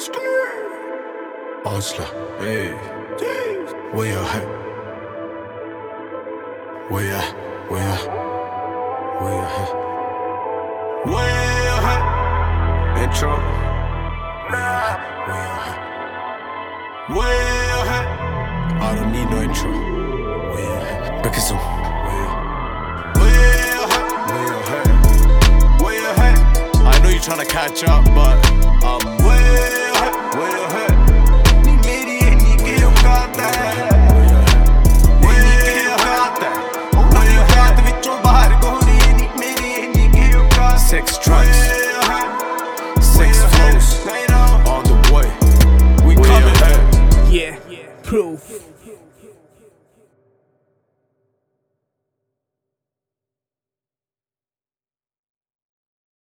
Oslo, hey, where you at? Where you at? Where you at? Where you at? Where you at? Intro. Where you at? Where you at? Where you at? I don't need no intro. Where you at? Because I'm where you at? Where you at? Where you at? I know you're trying to catch up, but where you at? Where you at? Six tracks, six flows, on the way. We coming. Yeah, proof.